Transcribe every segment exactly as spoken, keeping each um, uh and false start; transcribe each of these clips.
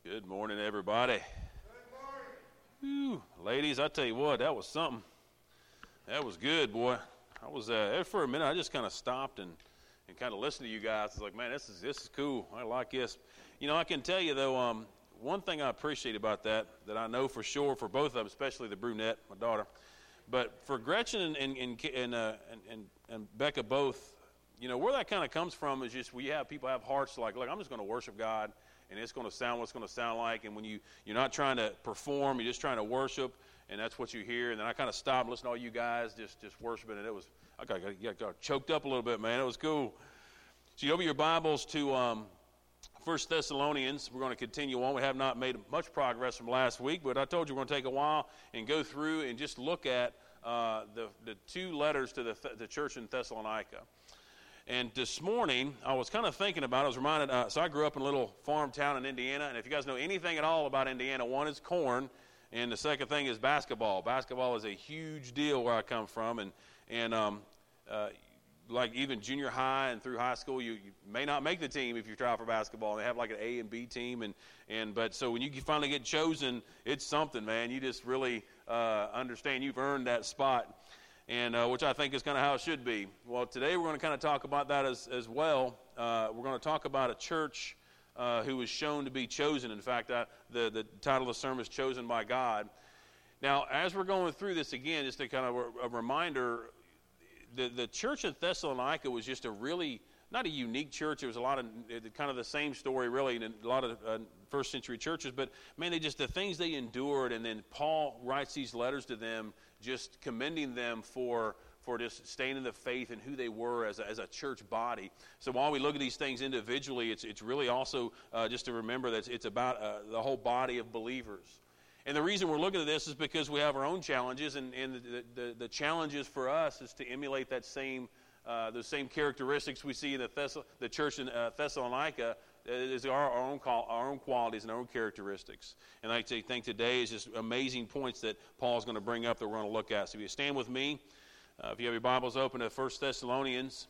Good morning, everybody. Good morning. Whew. Ladies, I tell you what, that was something. That was good, boy. I was uh, for a minute. I just kind of stopped and, and kind of listened to you guys. I was like, man, this is this is cool. I like this. You know, I can tell you though, um, one thing I appreciate about that, that I know for sure for both of them, especially the brunette, my daughter, but for Gretchen and and and and, uh, and, and, and Becca both, you know, where that kind of comes from is just we have people have hearts like, look, I'm just going to worship God. And it's going to sound what it's going to sound like. And when you, you're not trying to perform, you're just trying to worship, and that's what you hear. And then I kind of stopped and listened to all you guys just, just worshiping, and it was, I got, got, got choked up a little bit, man. It was cool. So you open your Bibles to um, First Thessalonians. We're going to continue on. We have not made much progress from last week, but I told you we're going to take a while and go through and just look at uh, the, the two letters to the, the church in Thessalonica. And this morning, I was kind of thinking about it. I was reminded, uh, so I grew up in a little farm town in Indiana, and if you guys know anything at all about Indiana, one is corn, and the second thing is basketball. Basketball is a huge deal where I come from, and and um, uh, like even junior high and through high school, you, you may not make the team if you try for basketball. They have like an A and B team, and, and but so when you finally get chosen, it's something, man. You just really uh, understand you've earned that spot. And uh, which I think is kind of how it should be. Well, today we're going to kind of talk about that as, as well. Uh, we're going to talk about a church uh, who was shown to be chosen. In fact, uh, the, the title of the sermon is Chosen by God. Now, as we're going through this again, just a kind of a, a reminder, the, the church in Thessalonica was just a really, not a unique church. It was a lot of, kind of the same story really in a lot of uh, first century churches. But, man, they just, the things they endured, and then Paul writes these letters to them just commending them for for just staying in the faith and who they were as a, as a church body. So while we look at these things individually, it's it's really also uh, just to remember that it's, it's about uh, the whole body of believers. And the reason we're looking at this is because we have our own challenges, and, and the, the, the challenges for us is to emulate that same uh, the same characteristics we see in the, Thess- the church in uh, Thessalonica. Is our, our own call, our own qualities and our own characteristics. And I think today is just amazing points that Paul's going to bring up that we're going to look at. So if you stand with me, uh, if you have your Bibles open to First Thessalonians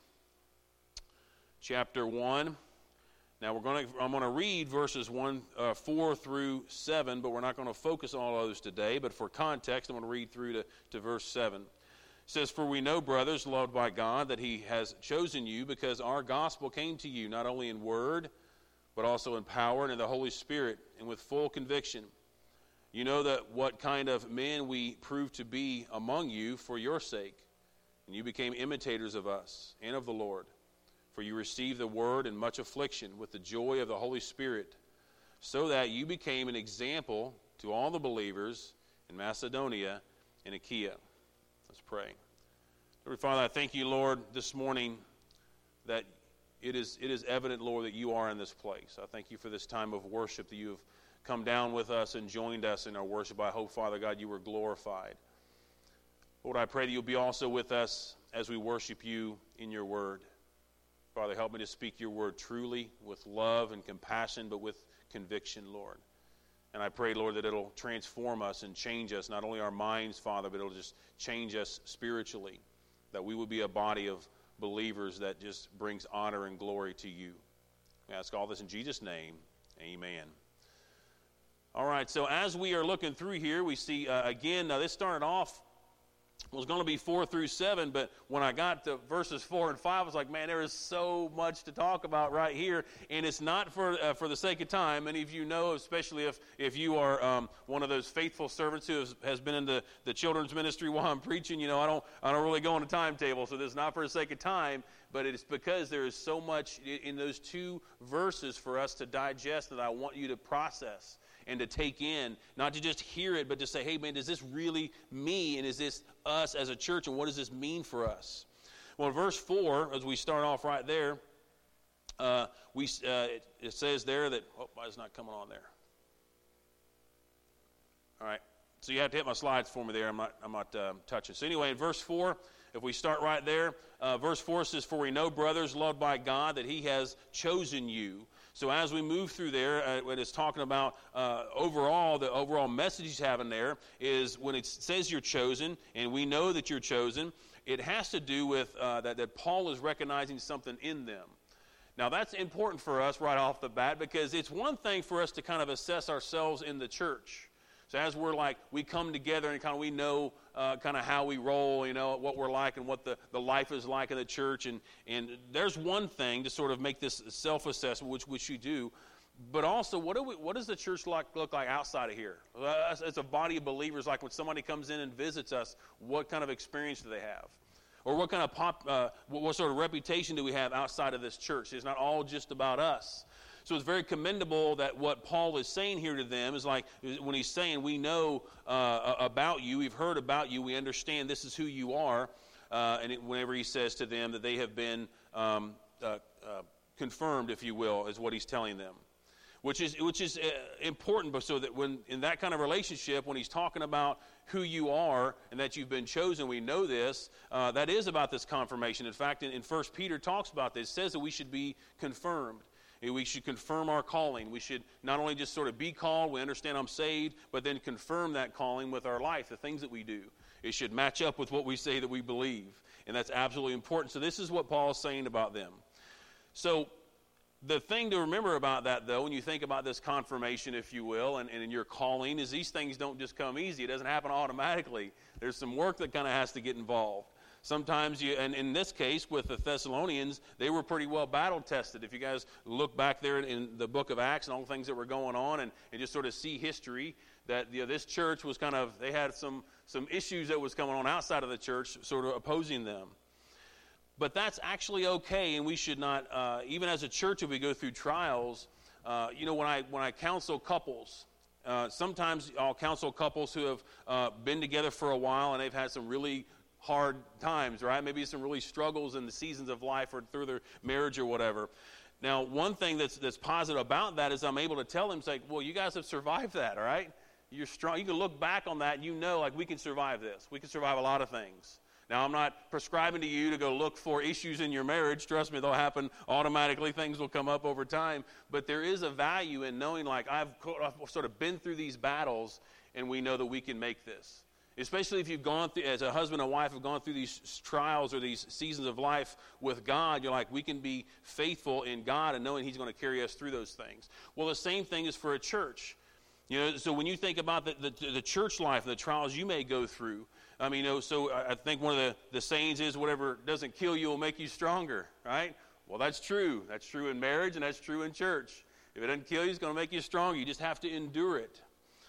chapter one. Now we're going to I'm going to read verses one, uh, four through seven, but we're not going to focus on all those today. But for context, I'm going to read through to, to verse seven. It says, "For we know, brothers, loved by God, that He has chosen you, because our gospel came to you not only in word, but also in power and in the Holy Spirit, and with full conviction. You know that what kind of men we proved to be among you for your sake, and you became imitators of us and of the Lord. For you received the word in much affliction with the joy of the Holy Spirit, so that you became an example to all the believers in Macedonia and Achaia." Let's pray. Lord Father, I thank you, Lord, this morning that It is it is evident, Lord, that you are in this place. I thank you for this time of worship, that you have come down with us and joined us in our worship. I hope, Father God, you were glorified. Lord, I pray that you'll be also with us as we worship you in your word. Father, help me to speak your word truly, with love and compassion, but with conviction, Lord. And I pray, Lord, that it'll transform us and change us, not only our minds, Father, but it'll just change us spiritually, that we will be a body of believers that just brings honor and glory to you. We ask all this in Jesus' name. Amen. All right, so as we are looking through here, we see, uh, again, now this started off, was going to be four through seven, but when I got to verses four and five, I was like, man, there is so much to talk about right here, and it's not for uh, for the sake of time. Many of you know, especially if, if you are um, one of those faithful servants who has, has been in the, the children's ministry while I'm preaching, you know, I don't I don't really go on a timetable, so this is not for the sake of time, but it is because there is so much in those two verses for us to digest that I want you to process and to take in, not to just hear it, but to say, hey, man, does this really me, and is this us as a church, and what does this mean for us? Well, in verse four, as we start off right there, uh, we uh, it, it says there that, oh, why is it not coming on there? All right, so you have to hit my slides for me there. I'm not, I'm not um, touching. So anyway, in verse four, if we start right there, uh, verse four says, "For we know, brothers, loved by God, that He has chosen you." So as we move through there, uh, when it's talking about uh, overall, the overall message he's having there is when it says you're chosen, and we know that you're chosen, it has to do with uh, that, that Paul is recognizing something in them. Now, that's important for us right off the bat, because it's one thing for us to kind of assess ourselves in the church. So as we're like, we come together and kind of we know uh, kind of how we roll, you know, what we're like and what the, the life is like in the church. And, and there's one thing to sort of make this self-assessment, which, which you do. But also, what do we, what does the church like, look like outside of here? As, as a body of believers, like when somebody comes in and visits us, what kind of experience do they have? Or what kind of pop, uh, what, what sort of reputation do we have outside of this church? It's not all just about us. So it's very commendable that what Paul is saying here to them is like, when he's saying, we know uh, about you, we've heard about you, we understand this is who you are. Uh, and it, whenever he says to them that they have been um, uh, uh, confirmed, if you will, is what he's telling them. Which is which is uh, important, but so that when in that kind of relationship, when he's talking about who you are and that you've been chosen, we know this, uh, that is about this confirmation. In fact, in, in First Peter talks about this. It says that we should be confirmed. We should confirm our calling. We should not only just sort of be called, we understand I'm saved, but then confirm that calling with our life, the things that we do. It should match up with what we say that we believe, and that's absolutely important. So this is what Paul is saying about them. So the thing to remember about that, though, when you think about this confirmation, if you will, and, and in your calling, is these things don't just come easy. It doesn't happen automatically. There's some work that kind of has to get involved. Sometimes you, and in this case with the Thessalonians, they were pretty well battle tested. If you guys look back there in the book of Acts and all the things that were going on, and, and just sort of see history, that you know, this church was kind of, they had some some issues that was going on outside of the church, sort of opposing them. But that's actually okay, and we should not, uh, even as a church, if we go through trials, uh, you know, when I when I counsel couples, uh, sometimes I'll counsel couples who have uh, been together for a while and they've had some really hard times, right? Maybe some really struggles in the seasons of life or through their marriage or whatever. Now, one thing that's that's positive about that is I'm able to tell them, say, well, you guys have survived that, all right? You're strong. You can look back on that and you know, like, we can survive this. We can survive a lot of things. Now, I'm not prescribing to you to go look for issues in your marriage. Trust me, they'll happen automatically. Things will come up over time. But there is a value in knowing, like, I've, I've sort of been through these battles, and we know that we can make this. Especially if you've gone through, as a husband and wife, have gone through these trials or these seasons of life with God, you're like, we can be faithful in God and knowing He's going to carry us through those things. Well, the same thing is for a church. You know, so when you think about the, the, the church life, the trials you may go through, I mean, you know, so I think one of the, the sayings is whatever doesn't kill you will make you stronger, right? Well, that's true. That's true in marriage, and that's true in church. If it doesn't kill you, it's going to make you stronger. You just have to endure it.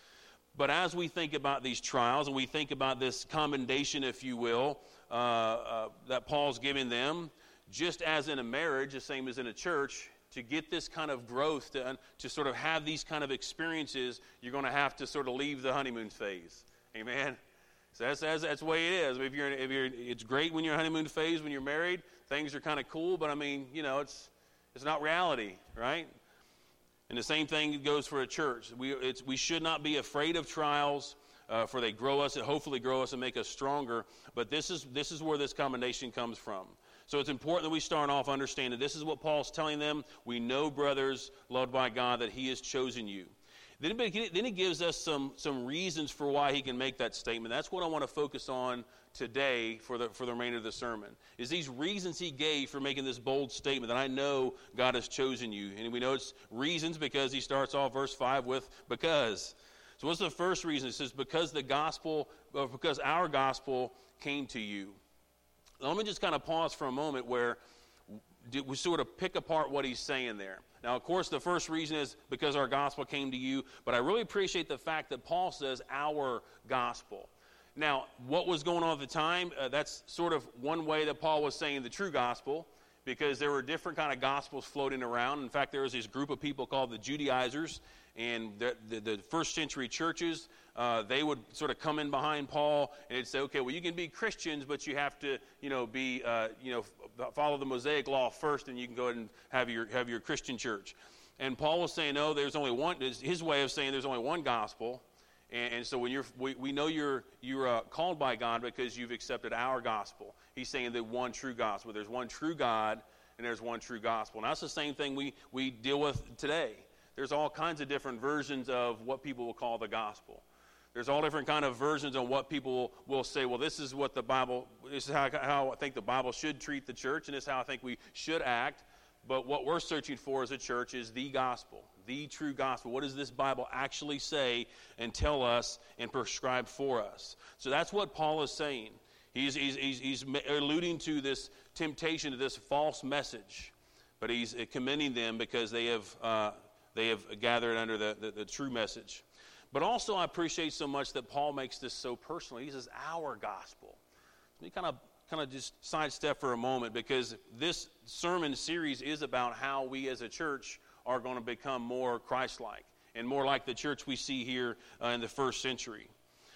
But as we think about these trials, and we think about this commendation, if you will, uh, uh, that Paul's giving them, just as in a marriage, the same as in a church, to get this kind of growth, to, to sort of have these kind of experiences, you're going to have to sort of leave the honeymoon phase. Amen? So that's, that's, that's the way it is. If you're, if you're, it's great when you're in honeymoon phase, when you're married. Things are kind of cool, but I mean, you know, it's it's not reality, right? And the same thing goes for a church. We it's, we should not be afraid of trials, uh, for they grow us and hopefully grow us and make us stronger. But this is this is where this commendation comes from. So it's important that we start off understanding this is what Paul's telling them. We know, brothers, loved by God, that He has chosen you. Then, then he gives us some, some reasons for why he can make that statement. That's what I want to focus on today for the for the remainder of the sermon, is these reasons he gave for making this bold statement that I know God has chosen you. And we know it's reasons because he starts off verse five with because. So what's the first reason? It says because the gospel, or because our gospel came to you. Now, let me just kind of pause for a moment where we sort of pick apart what he's saying there. Now, of course, the first reason is because our gospel came to you, but I really appreciate the fact that Paul says our gospel. Now, what was going on at the time? Uh, that's sort of one way that Paul was saying the true gospel, because there were different kind of gospels floating around. In fact, there was this group of people called the Judaizers, and the, the, the first century churches, uh, they would sort of come in behind Paul and they'd say, okay, well, you can be Christians, but you have to, you know, be, uh, you know, follow the Mosaic law first, and you can go ahead and have your have your Christian church. And Paul was saying, no, there's only one. His way of saying there's only one gospel, and, and so when you're, we, we know you're you're uh, called by God because you've accepted our gospel. He's saying the one true gospel. There's one true God, and there's one true gospel. And that's the same thing we we deal with today. There's all kinds of different versions of what people will call the gospel. There's all different kind of versions on what people will, will say, well, this is what the Bible, this is how, how I think the Bible should treat the church, and this is how I think we should act. But what we're searching for as a church is the gospel, the true gospel. What does this Bible actually say and tell us and prescribe for us? So that's what Paul is saying. He's, he's, he's, he's alluding to this temptation, to this false message. But he's commending them because they have uh, they have gathered under the, the, the true message. But also I appreciate so much that Paul makes this so personal. He says, our gospel. Let me kind of kind of just sidestep for a moment, because this sermon series is about how we as a church are going to become more Christ-like and more like the church we see here uh, in the first century.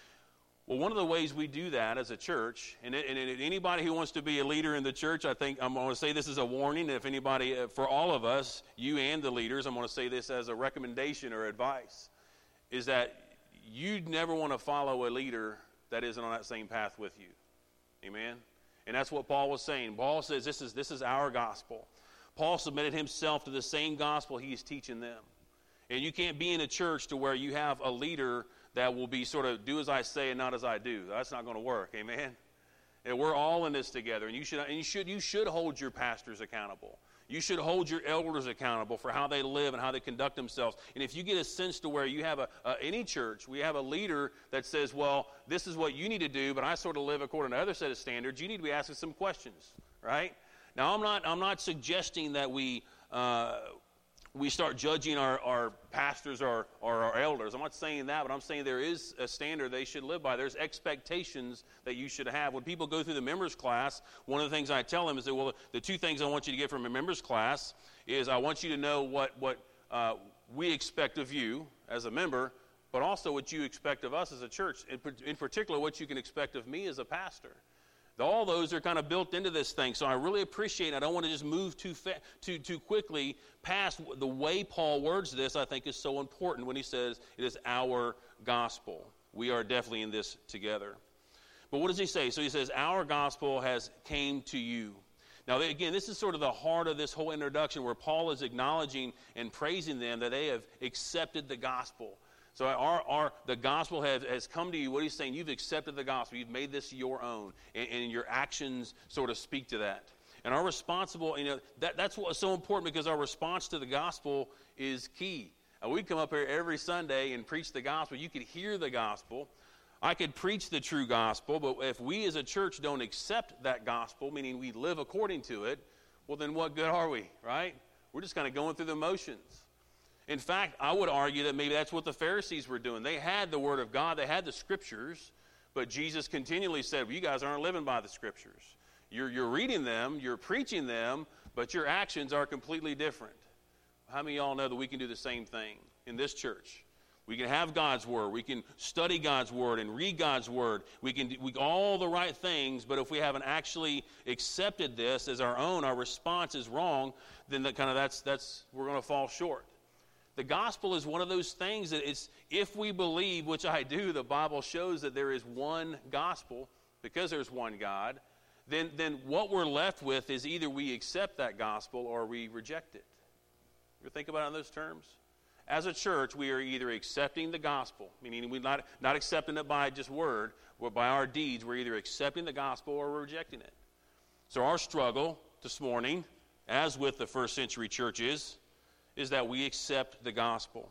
Well, one of the ways we do that as a church, and, it, and it, anybody who wants to be a leader in the church, I think I'm going to say this as a warning. If anybody, uh, for all of us, you and the leaders, I'm going to say this as a recommendation or advice, is that you never want to follow a leader that isn't on that same path with you. Amen? And that's what Paul was saying. Paul says this is this is our gospel. Paul submitted himself to the same gospel he is teaching them. And you can't be in a church to where you have a leader that will be sort of do as I say and not as I do. That's not going to work. Amen? And we're all in this together. And you should and you should you should hold your pastors accountable. You should hold your elders accountable for how they live and how they conduct themselves. And if you get a sense to where you have a, uh, any church, we have a leader that says, well, this is what you need to do, but I sort of live according to another set of standards, you need to be asking some questions, right? Now, I'm not I'm not suggesting that we uh, we start judging our, our pastors or, or our elders. I'm not saying that, but I'm saying there is a standard they should live by. There's expectations that you should have. When people go through the members class, one of the things I tell them is that, well, the two things I want you to get from a members class is I want you to know what, what uh, we expect of you as a member, but also what you expect of us as a church, in, in particular what you can expect of me as a pastor. All those are kind of built into this thing. So I really appreciate it. I don't want to just move too fa- too too quickly past the way Paul words this. I think is so important when he says it is our gospel. We are definitely in this together. But what does he say? So he says, our gospel has came to you. Now, again, this is sort of the heart of this whole introduction where Paul is acknowledging and praising them that they have accepted the gospel. So our, our, the gospel has, has come to you. What he's saying, you've accepted the gospel. You've made this your own. And, and your actions sort of speak to that. And our responsible, you know, that, that's what's so important because our response to the gospel is key. Uh, we come up here every Sunday and preach the gospel. You could hear the gospel. I could preach the true gospel. But if we as a church don't accept that gospel, meaning we live according to it, well, then what good are we, right? We're just kind of going through the motions. In fact, I would argue that maybe that's what the Pharisees were doing. They had the Word of God. They had the Scriptures. But Jesus continually said, well, you guys aren't living by the Scriptures. You're, you're reading them, you're preaching them, but your actions are completely different. How many of y'all know that we can do the same thing in this church? We can have God's Word. We can study God's Word and read God's Word. We can do we, all the right things, but if we haven't actually accepted this as our own, our response is wrong, then that kind of that's that's we're going to fall short. The gospel is one of those things that it's, if we believe, which I do, the Bible shows that there is one gospel, because there's one God, then, then what we're left with is either we accept that gospel or we reject it. You ever think about it in those terms? As a church, we are either accepting the gospel, meaning we're not, not accepting it by just word, or by our deeds. We're either accepting the gospel or we're rejecting it. So our struggle this morning, as with the first century churches, is that we accept the gospel.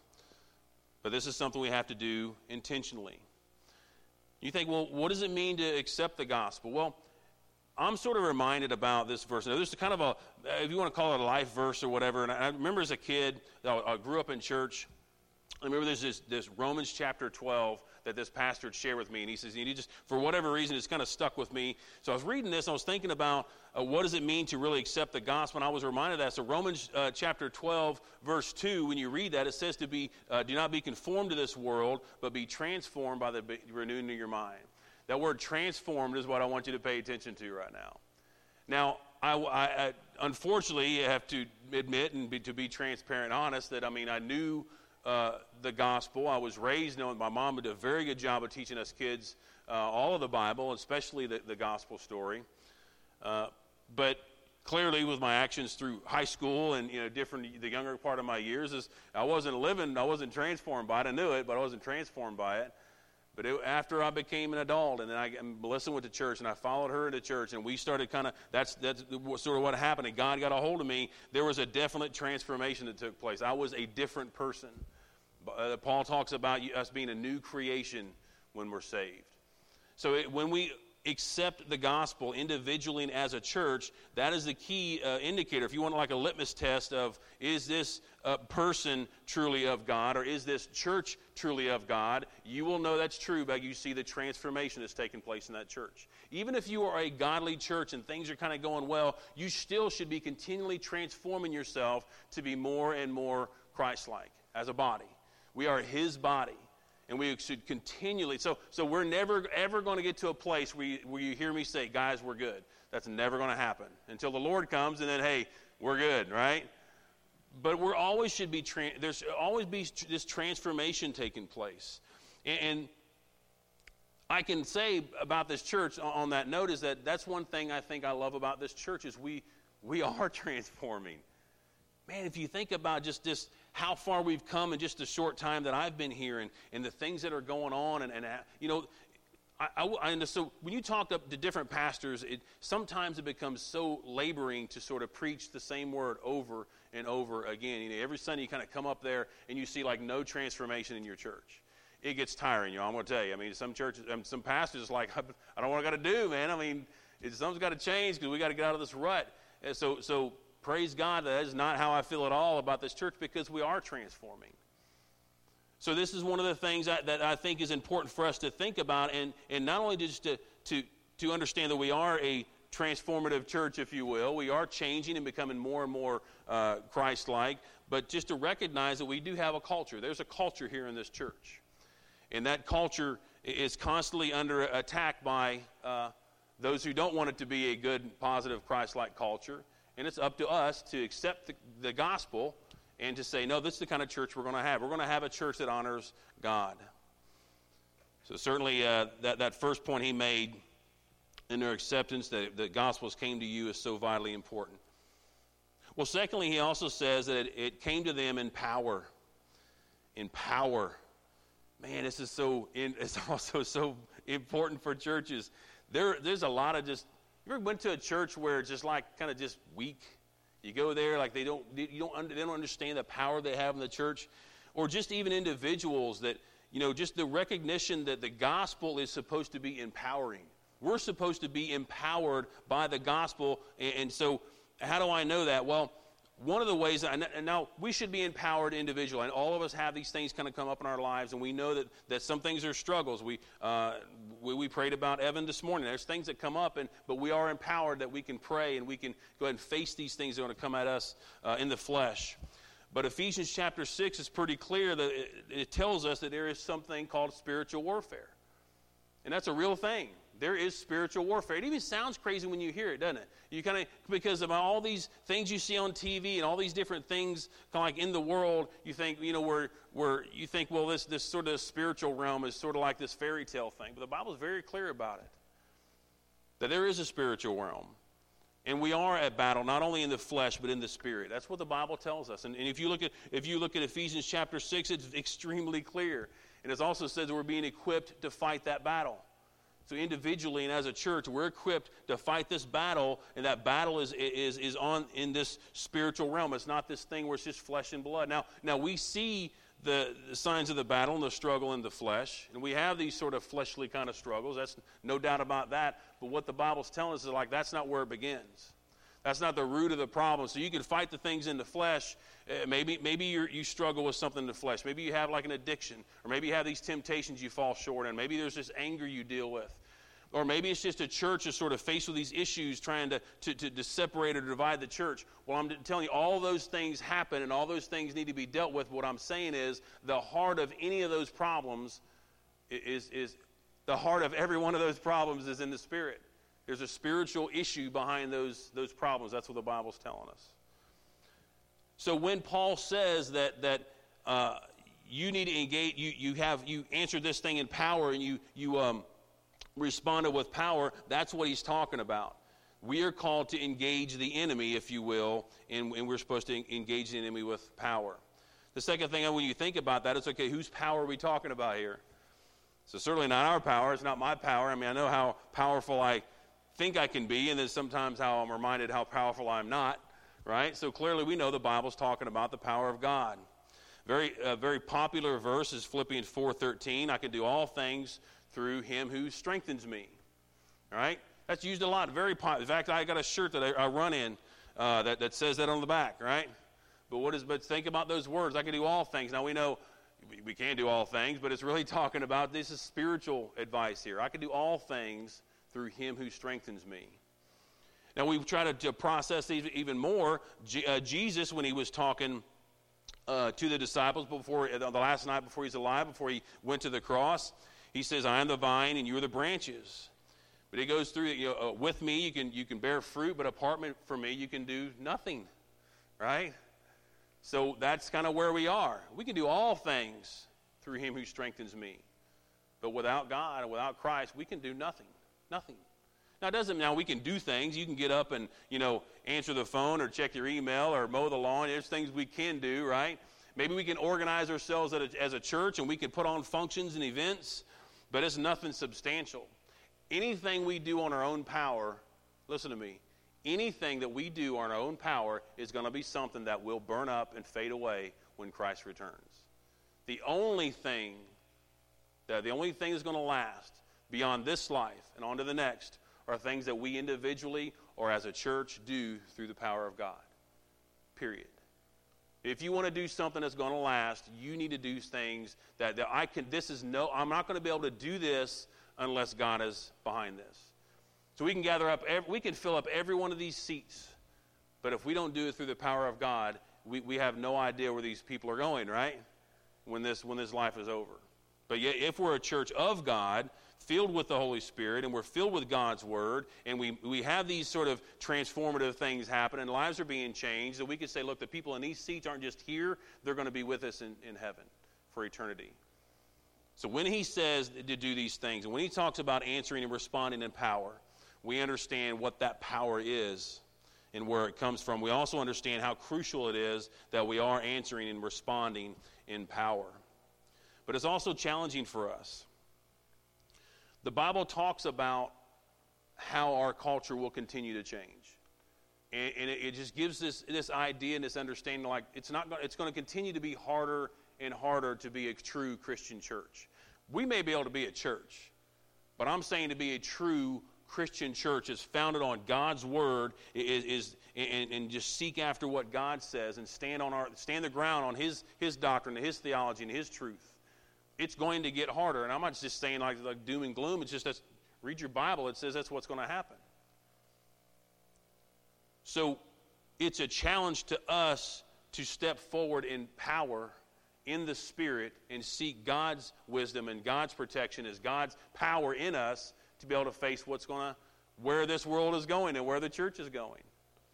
But this is something we have to do intentionally. You think, well, what does it mean to accept the gospel? Well, I'm sort of reminded about this verse. Now, this is kind of a, if you want to call it a life verse or whatever, and I remember as a kid, I grew up in church. I remember there's this, this Romans chapter twelve that this pastor had shared with me, and he says, he just, for whatever reason, it's kind of stuck with me. So I was reading this, and I was thinking about uh, what does it mean to really accept the gospel, and I was reminded of that. So Romans uh, chapter twelve, verse two, when you read that, it says to be, uh, do not be conformed to this world, but be transformed by the renewing of your mind. That word transformed is what I want you to pay attention to right now. Now, I, I, I unfortunately have to admit and be, to be transparent and honest that, I mean, I knew Uh, the gospel. I was raised knowing my mom did a very good job of teaching us kids uh, all of the Bible, especially the, the gospel story. Uh, but clearly, with my actions through high school and you know different, the younger part of my years, is I wasn't living, I wasn't transformed by it. I knew it, but I wasn't transformed by it. But it, after I became an adult, and then I, Melissa went to church, and I followed her into church, and we started kind of, that's that's sort of what happened, and God got a hold of me. There was a definite transformation that took place. I was a different person. Uh, Paul talks about us being a new creation when we're saved. So it, when we accept the gospel individually and as a church, that is the key uh, indicator. If you want like a litmus test of, is this uh, person truly of God, or is this church truly of God, you will know that's true by you see the transformation that's taking place in that church. Even if you are a godly church and things are kind of going well, you still should be continually transforming yourself to be more and more Christ-like as a body. We are his body. And we should continually, so so we're never ever going to get to a place where you, where you hear me say, guys, we're good. That's never going to happen until the Lord comes, and then, hey, we're good, right? But we're always should be, tra- there's always be this transformation taking place. And, and I can say about this church on that note is that that's one thing I think I love about this church is we we are transforming. Man, if you think about just this, how far we've come in just the short time that I've been here, and, and the things that are going on, and, and you know, I, I, I so when you talk to, to different pastors, it sometimes it becomes so laboring to sort of preach the same word over and over again. You know, every Sunday you kind of come up there and you see like no transformation in your church. It gets tiring, you know. I'm going to tell you. I mean, some churches, um, some pastors are like, I don't know what I got to do, man. I mean, it, something's got to change because we got to get out of this rut. And so, so. Praise God, that is not how I feel at all about this church because we are transforming. So this is one of the things that, that I think is important for us to think about, and, and not only just to, to, to understand that we are a transformative church, if you will. We are changing and becoming more and more uh, Christ-like, but just to recognize that we do have a culture. There's a culture here in this church. And that culture is constantly under attack by uh, those who don't want it to be a good, positive, Christ-like culture. And it's up to us to accept the, the gospel and to say, no, this is the kind of church we're going to have. We're going to have a church that honors God. So certainly uh, that, that first point he made in their acceptance, that the gospels came to you, is so vitally important. Well, secondly, he also says that it, it came to them in power. In power. Man, this is so, in, it's also so important for churches. There, there's a lot of just, you ever went to a church where it's just like kind of just weak? You go there like they don't you don't under, they don't understand the power they have in the church, or just even individuals that, you know, just the recognition that the gospel is supposed to be empowering. We're supposed to be empowered by the gospel, and, and so how do I know that? Well, one of the ways, that, and now we should be empowered individually, and all of us have these things kind of come up in our lives, and we know that, that some things are struggles. We, uh, we we prayed about Evan this morning. There's things that come up, and but we are empowered that we can pray and we can go ahead and face these things that are going to come at us uh, in the flesh. But Ephesians chapter six is pretty clear that it, it tells us that there is something called spiritual warfare, and that's a real thing. There is spiritual warfare. It even sounds crazy when you hear it, doesn't it? You kind of, because of all these things you see on T V and all these different things kind of like in the world, you think, you know, where where you think, well, this this sort of spiritual realm is sort of like this fairy tale thing. But the Bible is very clear about it, that there is a spiritual realm. And we are at battle, not only in the flesh, but in the spirit. That's what the Bible tells us. And, and if you look at if you look at Ephesians chapter six, it's extremely clear. And it also says that we're being equipped to fight that battle. So individually and as a church, we're equipped to fight this battle, and that battle is is is on in this spiritual realm. It's not this thing where it's just flesh and blood. Now, now we see the, the signs of the battle and the struggle in the flesh, and we have these sort of fleshly kind of struggles. That's no doubt about that. But what the Bible's telling us is like that's not where it begins. That's not the root of the problem. So you can fight the things in the flesh. Uh, maybe maybe you you struggle with something in the flesh. Maybe you have like an addiction, or maybe you have these temptations you fall short in. Maybe there's this anger you deal with. Or maybe it's just a church is sort of faced with these issues trying to, to, to, to separate or divide the church. Well, I'm telling you, all those things happen and all those things need to be dealt with. What I'm saying is the heart of any of those problems is, is the heart of every one of those problems is in the spirit. There's a spiritual issue behind those, those problems. That's what the Bible's telling us. So when Paul says that that uh, you need to engage, you you have you answered this thing in power and you you um. responded with power, that's what he's talking about. We are called to engage the enemy, if you will, and, and we're supposed to engage the enemy with power. The second thing, when you think about that, is, okay, whose power are we talking about here? So certainly not our power. It's not my power. I mean, I know how powerful I think I can be, and then sometimes how I'm reminded how powerful I'm not, right? So clearly we know the Bible's talking about the power of God. Very, uh, very popular verse is Philippians four thirteen. I can do all things through him who strengthens me, all right? That's used a lot. Very popular. In fact, I got a shirt that I, I run in uh, that, that says that on the back, right? But what is? But think about those words. I can do all things. Now we know we, we can't do all things, but it's really talking about, this is spiritual advice here. I can do all things through him who strengthens me. Now we try to, to process these even more. G, uh, Jesus, when he was talking uh, to the disciples before the last night before he's alive, before he went to the cross, he says, "I am the vine, and you are the branches." But he goes through, you know, uh, with me you can you can bear fruit, but apart from me you can do nothing, right? So that's kind of where we are. We can do all things through him who strengthens me, but without God and without Christ, we can do nothing. Nothing. Now, it doesn't, now we can do things. You can get up and, you know, answer the phone or check your email or mow the lawn. There's things we can do, right? Maybe we can organize ourselves as a, as a church and we can put on functions and events, but it's nothing substantial. Anything we do on our own power, listen to me, anything that we do on our own power is going to be something that will burn up and fade away when Christ returns. The only thing, that the only thing that's going to last beyond this life and on to the next are things that we individually or as a church do through the power of God. Period. If you want to do something that's going to last, you need to do things that, that I can, this is no, I'm not going to be able to do this unless God is behind this. So we can gather up, every, we can fill up every one of these seats, but if we don't do it through the power of God, we, we have no idea where these people are going, right? When this, when this life is over. But yet, if we're a church of God, filled with the Holy Spirit, and we're filled with God's Word, and we, we have these sort of transformative things happen, and lives are being changed, that we can say, look, the people in these seats aren't just here, they're going to be with us in, in heaven for eternity. So when he says to do these things, and when he talks about answering and responding in power, we understand what that power is and where it comes from. We also understand how crucial it is that we are answering and responding in power. But it's also challenging for us. The Bible talks about how our culture will continue to change. And, and it, it just gives this, this idea and this understanding, like it's not it's going to continue to be harder and harder to be a true Christian church. We may be able to be a church, but I'm saying to be a true Christian church is founded on God's Word, is, is and, and just seek after what God says and stand on our stand the ground on His His doctrine, His theology, and His truth. It's going to get harder, and I'm not just saying like, like doom and gloom. It's just that's read your Bible. It says that's what's going to happen. So it's a challenge to us to step forward in power, in the Spirit, and seek God's wisdom and God's protection as God's power in us to be able to face what's going to, where this world is going and where the church is going.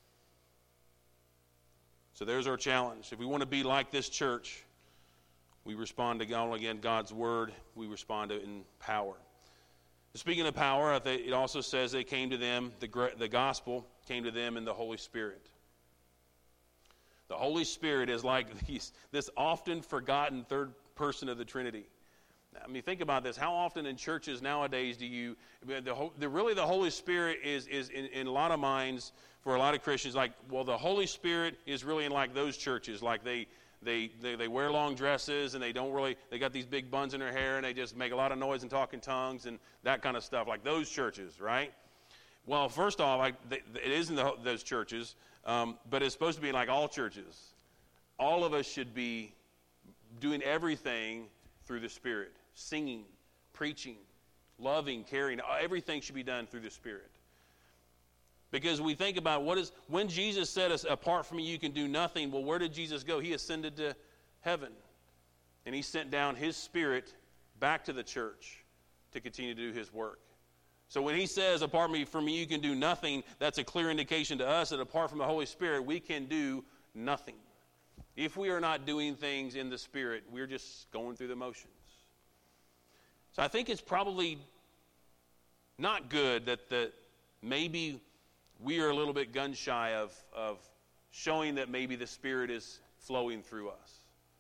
So there's our challenge. If we want to be like this church, we respond to God, again, God's Word. We respond to it in power. Speaking of power, it also says they came to them, the, the gospel came to them in the Holy Spirit. The Holy Spirit is like these, this often forgotten third person of the Trinity. I mean, think about this. How often in churches nowadays do you, the, the really the Holy Spirit is, is in, in a lot of minds, for a lot of Christians, like, well, the Holy Spirit is really in like those churches, like they, They, they they wear long dresses, and they don't really, they got these big buns in their hair, and they just make a lot of noise and talk in tongues and that kind of stuff, like those churches, right? Well, first off, I, they, it is in the, those churches, um, but it's supposed to be like all churches. All of us should be doing everything through the Spirit, singing, preaching, loving, caring. Everything should be done through the Spirit. Because we think about what is, when Jesus said, us, apart from me you can do nothing, well, where did Jesus go? He ascended to heaven. And he sent down his Spirit back to the church to continue to do his work. So when he says, apart from me you can do nothing, that's a clear indication to us that apart from the Holy Spirit, we can do nothing. If we are not doing things in the Spirit, we're just going through the motions. So I think it's probably not good that the maybe we are a little bit gun shy of, of showing that maybe the Spirit is flowing through us.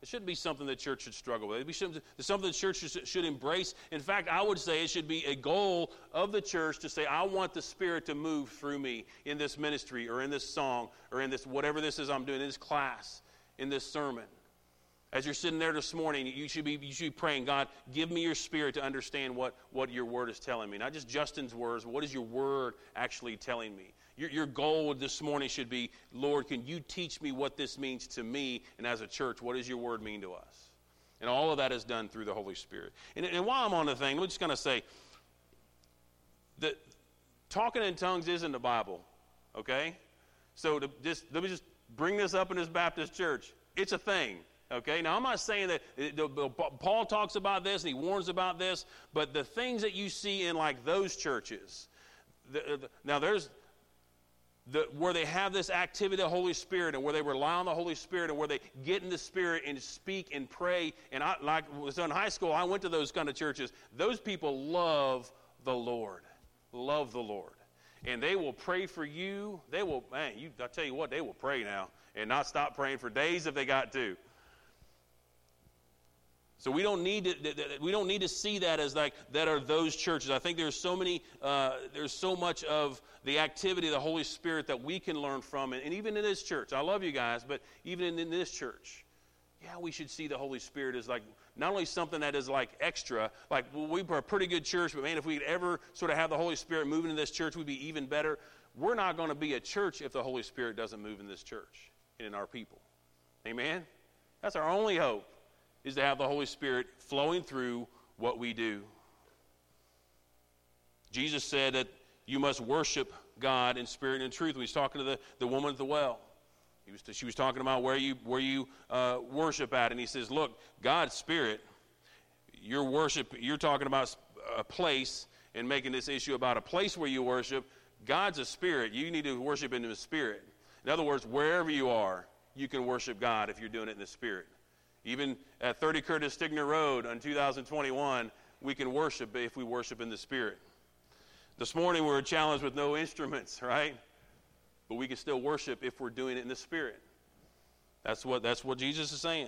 It shouldn't be something the church should struggle with. It should be something the church should, should embrace. In fact, I would say it should be a goal of the church to say, I want the Spirit to move through me in this ministry or in this song or in this, whatever this is I'm doing, in this class, in this sermon. As you're sitting there this morning, you should be you should be praying, God, give me your Spirit to understand what, what your word is telling me. Not just Justin's words, but what is your word actually telling me? Your, your goal this morning should be, Lord, can you teach me what this means to me? And as a church, what does your word mean to us? And all of that is done through the Holy Spirit. And, and while I'm on the thing, let me just kind of say that talking in tongues is in the Bible, okay? So to just, let me just bring this up in this Baptist church. It's a thing. Okay, now I'm not saying that it, the, the, Paul talks about this and he warns about this, but the things that you see in like those churches, the, the, now there's the, where they have this activity of the Holy Spirit and where they rely on the Holy Spirit and where they get in the Spirit and speak and pray. And I, like was in high school, I went to those kind of churches. Those people love the Lord, love the Lord, and they will pray for you. They will, man, you, I tell you what, they will pray now and not stop praying for days if they got to. So we don't need to we don't need to see that as like that are those churches. I think there's so many uh, there's so much of the activity of the Holy Spirit that we can learn from, and, and even in this church. I love you guys, but even in, in this church, yeah, we should see the Holy Spirit as like not only something that is like extra. Like well, we're a pretty good church, but man, if we could ever sort of have the Holy Spirit moving in this church, we'd be even better. We're not going to be a church if the Holy Spirit doesn't move in this church and in our people. Amen. That's our only hope, is to have the Holy Spirit flowing through what we do. Jesus said that you must worship God in spirit and in truth. When he's talking to the, the woman at the well, he was, she was talking about where you where you uh, worship at, and he says, look, God's Spirit, your worship, you're talking about a place and making this issue about a place where you worship. God's a spirit. You need to worship in the Spirit. In other words, wherever you are, you can worship God if you're doing it in the Spirit. Even at thirty Curtis Stigner Road on two thousand twenty-one, we can worship if we worship in the Spirit. This morning we were challenged with no instruments, right? But we can still worship if we're doing it in the Spirit. That's what, that's what Jesus is saying.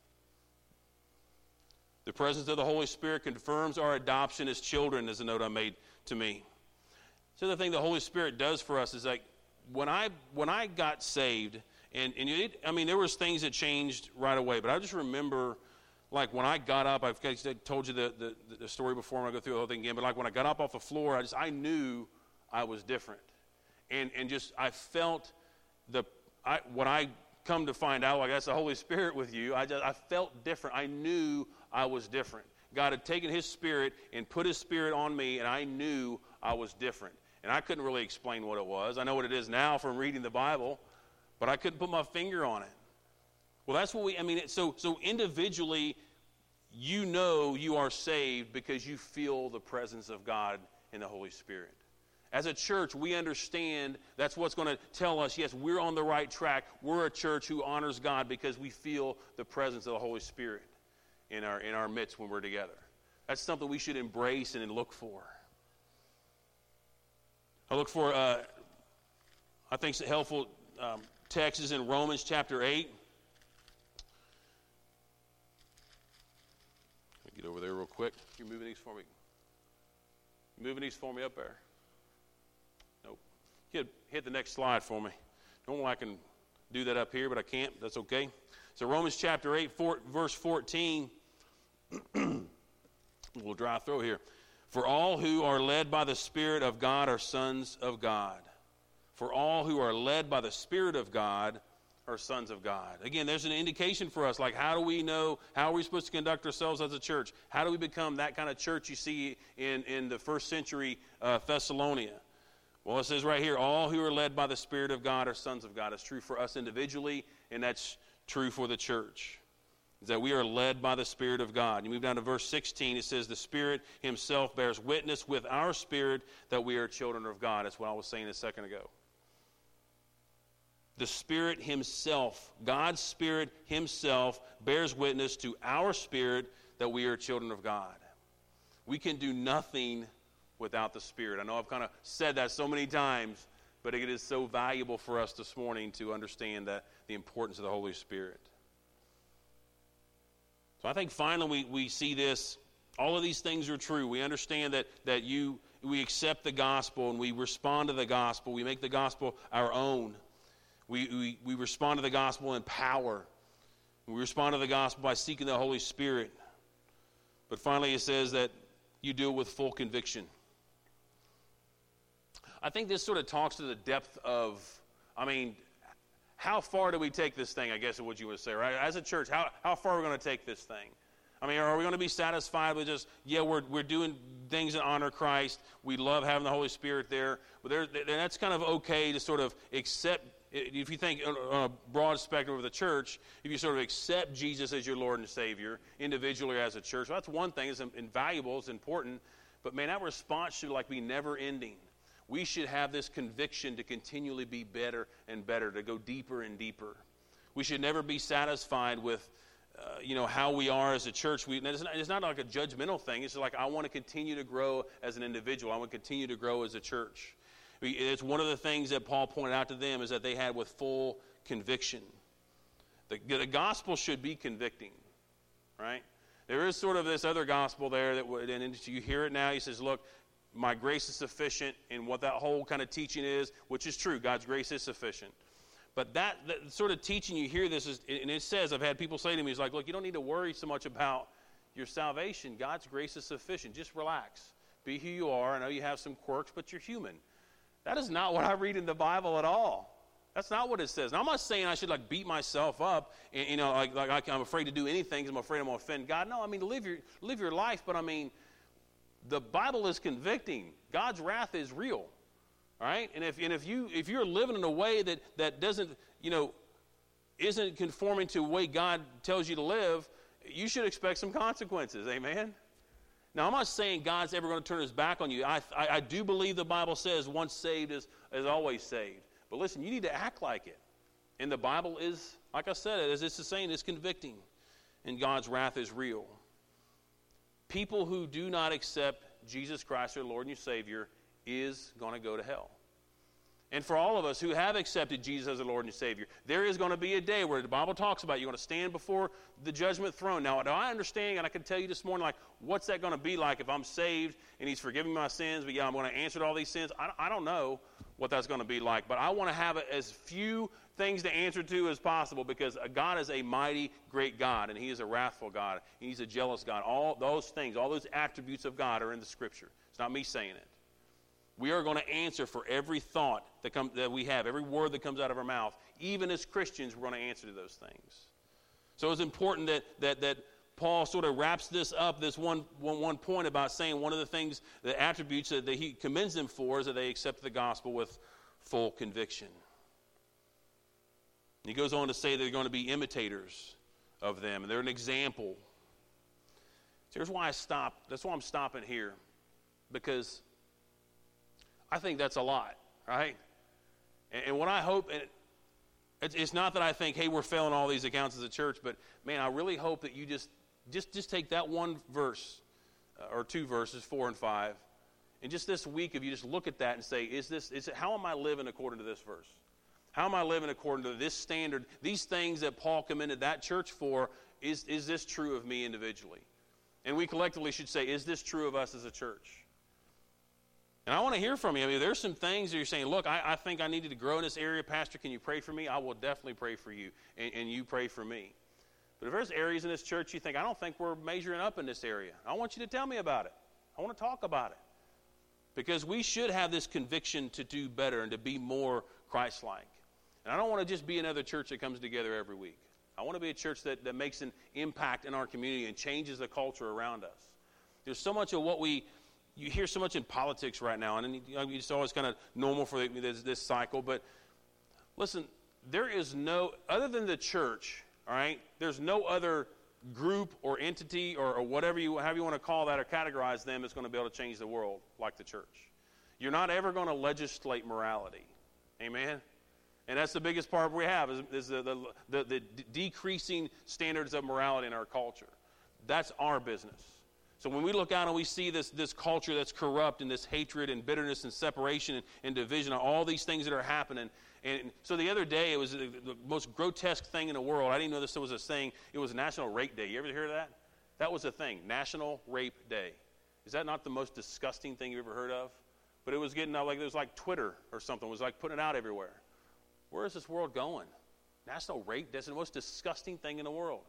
The presence of the Holy Spirit confirms our adoption as children, is a note I made to me. So the thing the Holy Spirit does for us is like, when I when I got saved, And, and it, I mean, there was things that changed right away. But I just remember, like, when I got up, I've told you the, the, the story before. I'm going to go through the whole thing again. But, like, when I got up off the floor, I just, I knew I was different. And and just, I felt the, I, when I come to find out, like, that's the Holy Spirit with you, I just, I felt different. I knew I was different. God had taken his Spirit and put his Spirit on me, and I knew I was different. And I couldn't really explain what it was. I know what it is now from reading the Bible, but I couldn't put my finger on it. Well, that's what we, I mean, it, so so individually, you know you are saved because you feel the presence of God in the Holy Spirit. As a church, we understand that's what's going to tell us, yes, we're on the right track. We're a church who honors God because we feel the presence of the Holy Spirit in our in our midst when we're together. That's something we should embrace and look for. I look for, uh, I think it's helpful um, text is in Romans chapter eight. Let me get over there real quick. You're moving these for me. You're moving these for me up there. Nope. Hit, hit the next slide for me. Normally I can do that up here, but I can't. That's okay. So Romans chapter eight, four, verse fourteen. A little dry throat here. For all who are led by the Spirit of God are sons of God. For all who are led by the Spirit of God are sons of God. Again, there's an indication for us, like how do we know, how are we supposed to conduct ourselves as a church? How do we become that kind of church you see in, in the first century uh, Thessalonica? Well, it says right here, all who are led by the Spirit of God are sons of God. It's true for us individually, and that's true for the church. Is that we are led by the Spirit of God. You move down to verse sixteen, it says, the Spirit himself bears witness with our spirit that we are children of God. That's what I was saying a second ago. The Spirit himself, God's Spirit himself, bears witness to our spirit that we are children of God. We can do nothing without the Spirit. I know I've kind of said that so many times, but it is so valuable for us this morning to understand that the importance of the Holy Spirit. So I think finally we, we see this. All of these things are true. We understand that, that you we accept the gospel and we respond to the gospel. We make the gospel our own. We, we, we respond to the gospel in power. We respond to the gospel by seeking the Holy Spirit. But finally it says that you do it with full conviction. I think this sort of talks to the depth of, I mean, how far do we take this thing, I guess is what you would say, right? As a church, how, how far are we going to take this thing? I mean, are we going to be satisfied with just, yeah, we're we're doing things that honor Christ. We love having the Holy Spirit there. But there, that's kind of okay to sort of accept, if you think on a broad spectrum of the church, if you sort of accept Jesus as your Lord and Savior, individually or as a church, well, that's one thing. It's invaluable. It's important. But, man, that response should like be never ending. We should have this conviction to continually be better and better, to go deeper and deeper. We should never be satisfied with, uh, you know, how we are as a church. We, it's, not, it's not like a judgmental thing. It's just like I want to continue to grow as an individual. I want to continue to grow as a church. We, it's one of the things that Paul pointed out to them is that they had with full conviction. The, the gospel should be convicting, right? There is sort of this other gospel there that, and you hear it now. He says, look, my grace is sufficient, and what that whole kind of teaching is, which is true, God's grace is sufficient. But that, that sort of teaching you hear this, is, and it says, I've had people say to me, it's like, look, you don't need to worry so much about your salvation. God's grace is sufficient. Just relax. Be who you are. I know you have some quirks, but you're human. That is not what I read in the Bible at all. That's not what it says. Now, I'm not saying I should like beat myself up, and you know, like, like I'm afraid to do anything because I'm afraid I'm going to offend God. No, I mean, live your live your life, but I mean, the Bible is convicting. God's wrath is real, all right? And if and if you if you're living in a way that that doesn't, you know, isn't conforming to the way God tells you to live, you should expect some consequences. Amen. Now, I'm not saying God's ever going to turn his back on you. I I, I do believe the Bible says once saved is is always saved. But listen, you need to act like it. And the Bible is, like I said, as it's saying, it's convicting, and God's wrath is real. People who do not accept Jesus Christ, their Lord and your Savior, is going to go to hell. And for all of us who have accepted Jesus as the Lord and your Savior, there is going to be a day where the Bible talks about you're going to stand before the judgment throne. Now, do I understand, and I can tell you this morning, like, what's that going to be like if I'm saved and he's forgiving my sins, but yeah, I'm going to answer to all these sins? I, I don't know what that's going to be like, but I want to have as few things to answer to as possible, because God is a mighty, great God, and he is a wrathful God, and he's a jealous God. All those things, all those attributes of God are in the Scripture. It's not me saying it. We are going to answer for every thought that, come, that we have, every word that comes out of our mouth. Even as Christians, we're going to answer to those things. So it's important that that that Paul sort of wraps this up, this one, one, one point about saying one of the things, the attributes that, that he commends them for is that they accept the gospel with full conviction. He goes on to say they're going to be imitators of them, and they're an example. So here's why I stopped. That's why I'm stopping here, because I think that's a lot, right? And, and what I hope, and it's, it's not that I think, hey, we're failing all these accounts as a church, but man, I really hope that you just just just take that one verse uh, or two verses, four and five, and just this week, if you just look at that and say, is this is it, how am I living according to this verse? How am I living according to this standard? These things that Paul commended that church for, is, is this true of me individually? And we collectively should say, is this true of us as a church? And I want to hear from you. I mean, there's some things that you're saying, look, I, I think I needed to grow in this area. Pastor, can you pray for me? I will definitely pray for you, and, and you pray for me. But if there's areas in this church you think, I don't think we're measuring up in this area, I want you to tell me about it. I want to talk about it. Because we should have this conviction to do better and to be more Christ-like. And I don't want to just be another church that comes together every week. I want to be a church that, that makes an impact in our community and changes the culture around us. There's so much of what we, you hear so much in politics right now, and you know, it's always kind of normal for this, this cycle, but listen, there is no, other than the church, all right, there's no other group or entity or, or whatever you, however you want to call that or categorize them that's going to be able to change the world like the church. You're not ever going to legislate morality. Amen? And that's the biggest part we have is, is the, the, the, the decreasing standards of morality in our culture. That's our business. So when we look out and we see this, this culture that's corrupt and this hatred and bitterness and separation and, and division, all these things that are happening. And so the other day, it was the, the most grotesque thing in the world. I didn't know this was a thing. It was National Rape Day. You ever hear of that? That was a thing, National Rape Day. Is that not the most disgusting thing you've ever heard of? But it was getting out like, it was like Twitter or something. It was like putting it out everywhere. Where is this world going? National Rape Day is the most disgusting thing in the world.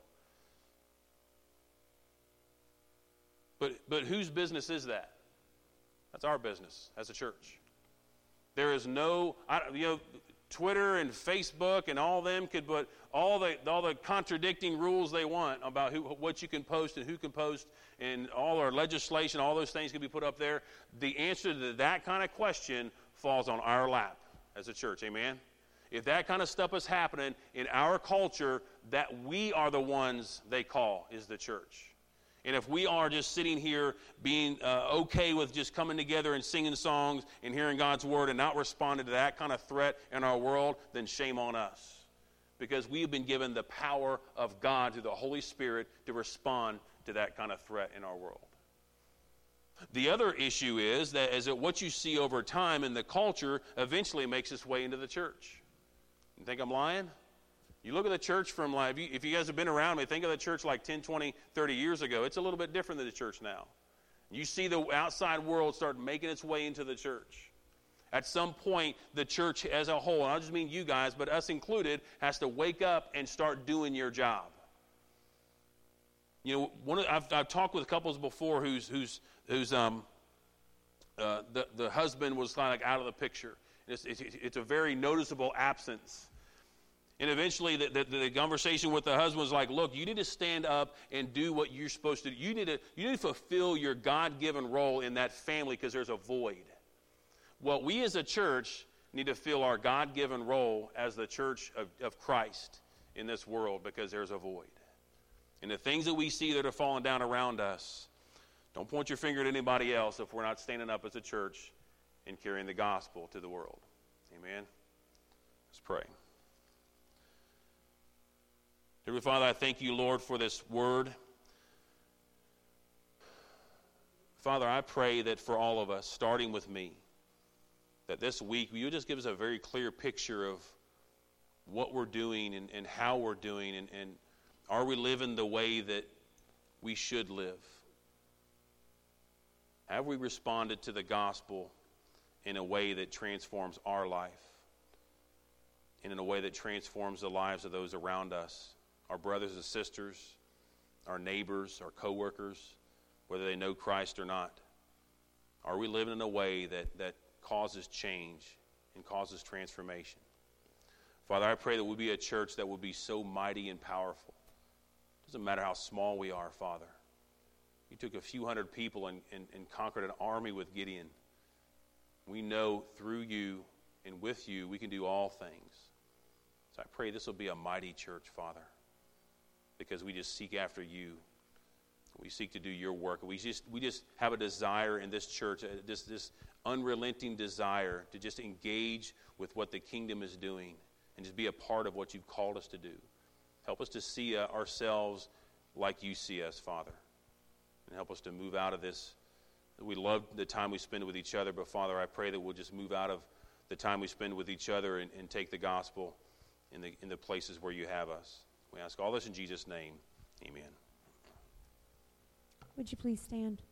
But but whose business is that? That's our business as a church. There is no, I, you know, Twitter and Facebook and all them could put all the all the contradicting rules they want about who what you can post and who can post, and all our legislation, all those things can be put up there. The answer to that kind of question falls on our lap as a church. Amen. If that kind of stuff is happening in our culture, that we are the ones they call is the church. And if we are just sitting here being uh, okay with just coming together and singing songs and hearing God's word and not responding to that kind of threat in our world, then shame on us. Because we have been given the power of God through the Holy Spirit to respond to that kind of threat in our world. The other issue is that, is that what you see over time in the culture eventually makes its way into the church. You think I'm lying? You look at the church from, like, if you, if you guys have been around me, think of the church like ten, twenty, thirty years ago. It's a little bit different than the church now. You see the outside world start making its way into the church. At some point, the church as a whole, and I just mean you guys, but us included, has to wake up and start doing your job. You know, one of, I've, I've talked with couples before who's who's who's um uh, the the husband was kind of like out of the picture. It's, it's, it's a very noticeable absence. And eventually the, the, the conversation with the husband was like, look, you need to stand up and do what you're supposed to do. You need to, you need to fulfill your God-given role in that family because there's a void. Well, we as a church need to fill our God-given role as the church of, of Christ in this world because there's a void. And the things that we see that are falling down around us, don't point your finger at anybody else if we're not standing up as a church and carrying the gospel to the world. Amen? Let's pray. Dear Father, I thank you, Lord, for this word. Father, I pray that for all of us, starting with me, that this week you just give us a very clear picture of what we're doing and, and how we're doing, and, and are we living the way that we should live? Have we responded to the gospel in a way that transforms our life and in a way that transforms the lives of those around us? Our brothers and sisters, our neighbors, our coworkers, whether they know Christ or not. Are we living in a way that, that causes change and causes transformation? Father, I pray that we'll be a church that will be so mighty and powerful. It doesn't matter how small we are, Father. You took a few hundred people and, and, and conquered an army with Gideon. We know through you and with you we can do all things. So I pray this will be a mighty church, Father, because we just seek after you. We seek to do your work. We just we just have a desire in this church, this, this unrelenting desire to just engage with what the kingdom is doing and just be a part of what you've called us to do. Help us to see uh, ourselves like you see us, Father. And help us to move out of this. We love the time we spend with each other, but Father, I pray that we'll just move out of the time we spend with each other and, and take the gospel in the in the places where you have us. We ask all this in Jesus' name. Amen. Would you please stand?